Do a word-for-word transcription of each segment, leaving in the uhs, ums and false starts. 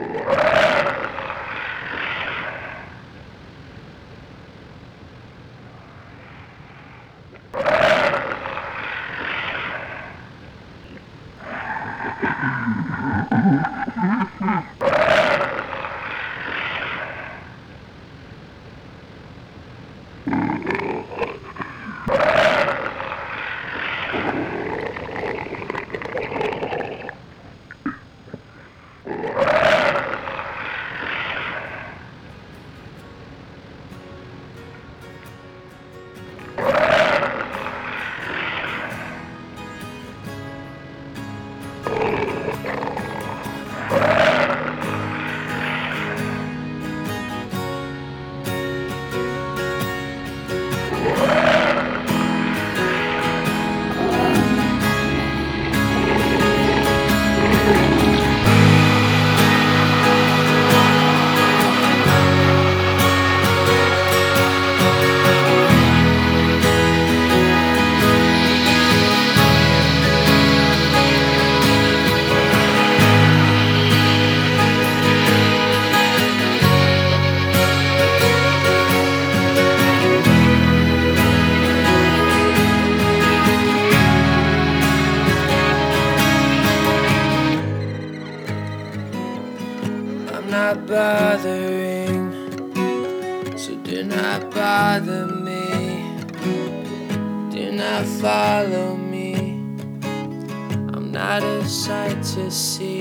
Not bothering, so do not bother me. Do not follow me. I'm not a sight to see.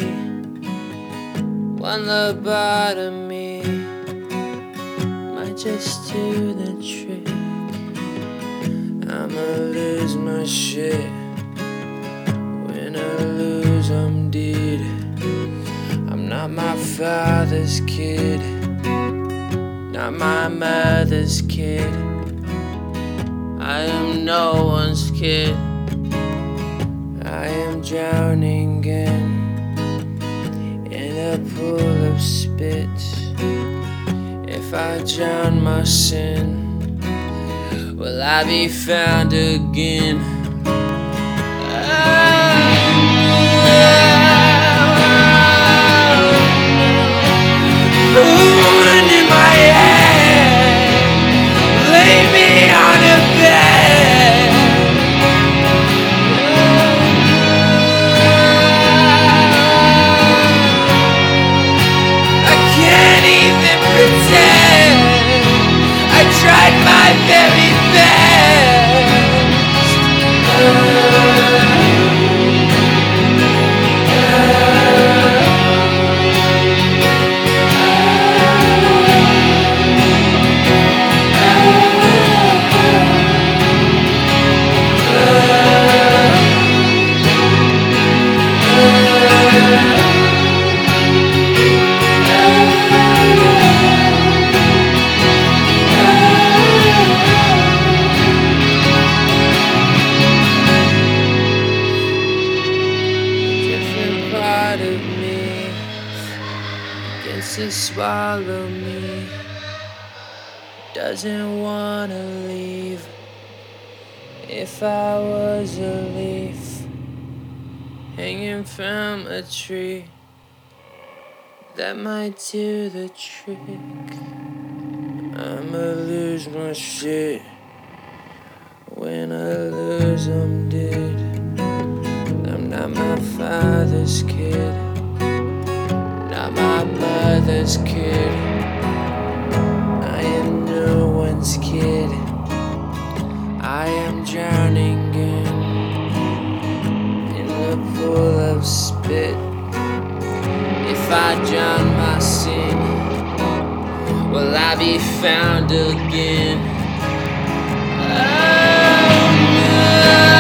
One lobotomy might just do the trick. I'ma lose my shit. When I lose, I'm dead. I'm not my father's kid, not my mother's kid. I am no one's kid. I am drowning in, in a pool of spit. If I drown my sin, will I be found again? Wound in my head, lay me on a bed. I can't even pretend. I tried my very best. To swallow me, doesn't wanna leave. If I was a leaf hanging from a tree, that might do the trick. I'ma lose my shit. When I lose, I'm dead. I'm not my father's kid, not my mother's kid. I am no one's kid. I am drowning in, in the pool of spit. If I drown my sin, will I be found again? Oh no.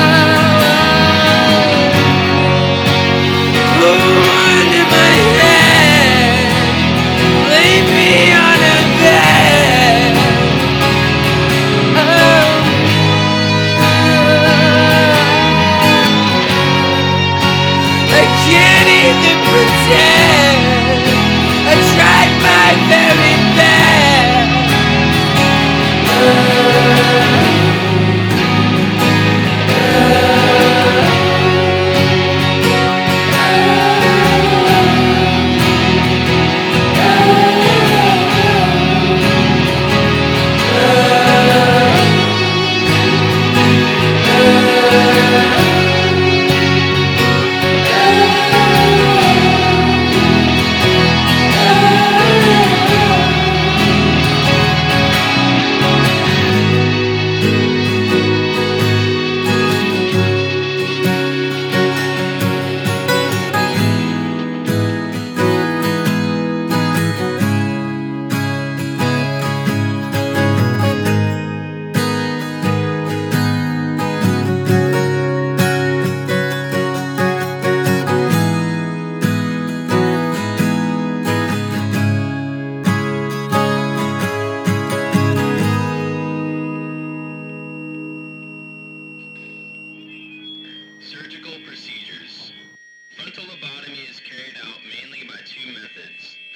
Wound in my head, lay me on a bed. Oh. I can't even pretend. I tried my very best. Oh.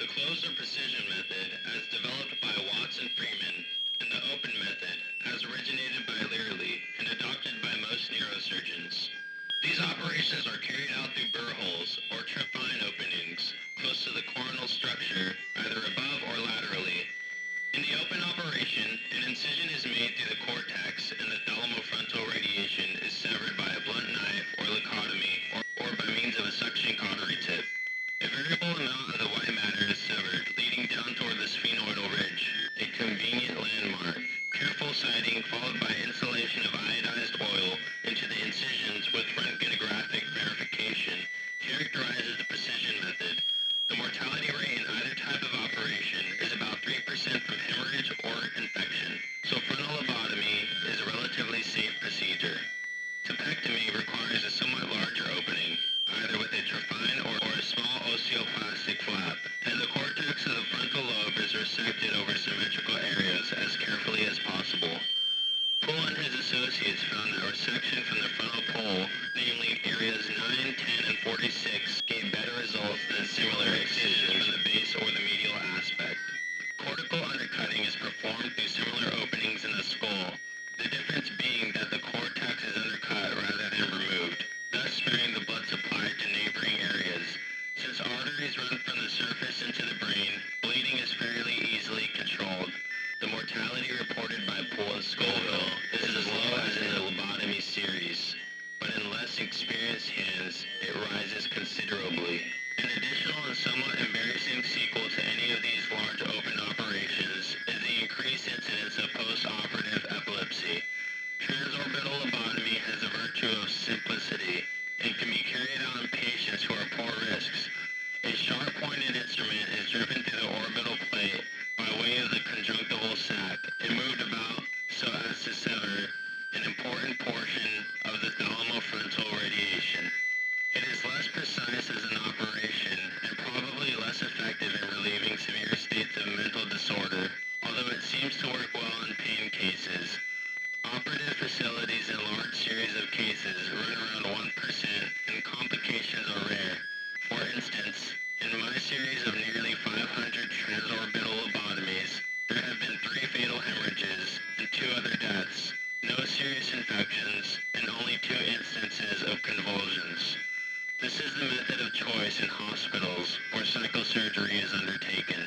The closed or precision method, as developed by Watts and Freeman, and the open method, as originated by Learley and adopted by most neurosurgeons. These operations are carried out through burr holes or trephine openings close to the coronal structure, either above or laterally. In the open operation, an incision is made through the cortex and the thalamofrontal radiation is severed by a blunt knife or lacotomy or, or by means of a suction cautery tip. A variable amount of the white matter is severed, leading down toward the sphenoidal ridge, a convenient landmark. Careful sighting followed by insulation of iodized oil into the incisions with röntgenographic verification characterizes the precision method. The mortality rate in either type of operation is about three percent from hemorrhage or infection, so frontal lobotomy is a relatively safe procedure. Tepectomy requires a somewhat larger opening, either with a trephine or, or a small osteoplastic flap, and the cortex of the frontal lobe is resected over symmetrical areas as carefully as possible. Poole and his associates found that resection from the frontal pole, namely areas nine, ten, and forty-six, gave better results than similar excisions from the base or the medial aspect. Cortical undercutting is performed through similar openings in the skull, the difference being that the cortex is undercut rather than removed, thus sparing the blood supply to neighboring areas. Since arteries run from the surface into the brain, bleeding is fairly easily controlled. The mortality reported by Poole at Scoville is as low as in the lobotomy series, but in less experienced hands, it rises considerably. An additional and somewhat embarrassing sequel to any of these large open operations is the increased incidence of post-operative epilepsy. Transorbital lobotomy has the virtue of simplicity and can be carried out in patients who are poor risks. A sharp-pointed instrument is driven through the orbital plate by way of the conjunctival sac and moved about so as to sever an important portion of the thalamofrontal radiation. It is less precise as an operation and probably less effective in relieving severe states of mental disorder, although it seems to work well in pain cases. Operative facilities in large series of cases run around one percent and complications are rare. For instance, in my series of nearly five hundred transorbital lobotomies, there have been three fatal hemorrhages and two other deaths, no serious infections, and only two instances of convulsions. This is the method of choice in hospitals where psychosurgery is undertaken.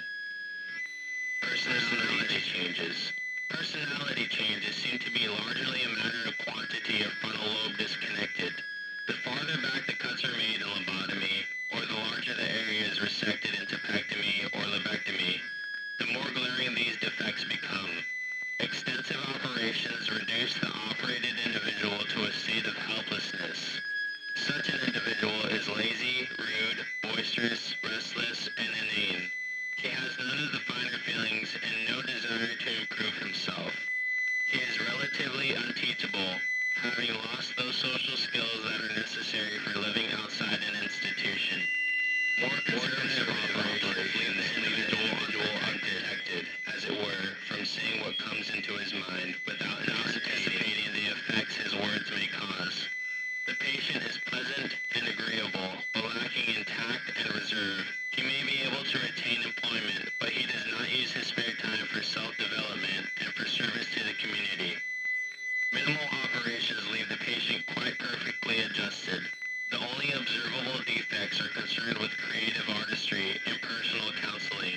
Personality changes. Personality changes seem to be largely a matter of quantity of frontal lobe disconnected. The farther back the cuts are made in lobotomy, or the larger the area is resected in tepectomy or lobectomy, the more glaring these defects become. Extensive operations reduce the operated individual to a state of helplessness. Such an individual is lazy, rude, boisterous, restless, and inane. He has none of the finer feelings and no desire to improve himself. He is relatively unteachable, having lost those social skills that are necessary for living outside an institution. More conservative operations leave the individual undetected, as it were, from saying what comes into his mind without anticipating the effects his words may cause. The patient is pleasant and agreeable, but lacking in tact and reserve. He may be able to retain employment, but he does not use his spare time for self-development and for service to the community. Minimal operations leave the patient quite perfectly adjusted. The only observable defects are concerned with creative artistry and personal counseling.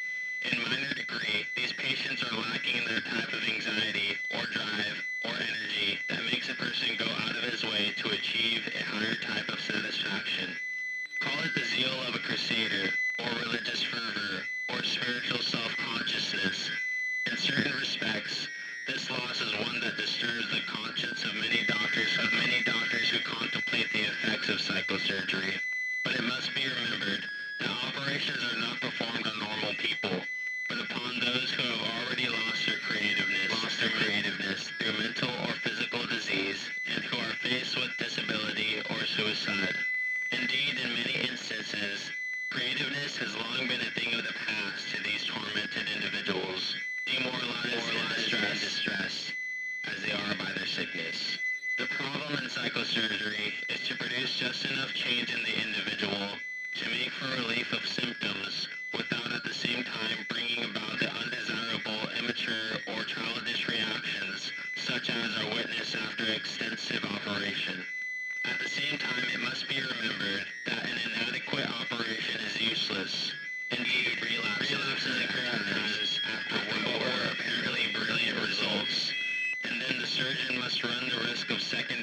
In minor degree, these patients are lacking in their type of anxiety or drive or energy that makes a person go out of his way to achieve a higher type of satisfaction. Call it the zeal of a crusader, or religious fervor, or spiritual self-consciousness. In certain respects, this loss is one that disturbs the conscience of many doctors of many doctors who contemplate the effects of psychosurgery. But it must be remembered that operations are not performed on normal people, but upon those who have already lost their creativeness, lost their creativeness through mental or physical disease, and who are faced with disability or suicide. Indeed, in many instances, creativeness has long been a thing of the past to these tormented individuals, demoralized and distressed, distressed as they are by their sickness. The problem in psychosurgery is to produce just enough change in the individual to make for relief of symptoms without rather extensive operation. At the same time, it must be remembered that an inadequate operation is useless. Indeed, relapses, relapses occur at times after what were apparently brilliant results, and then the surgeon must run the risk of second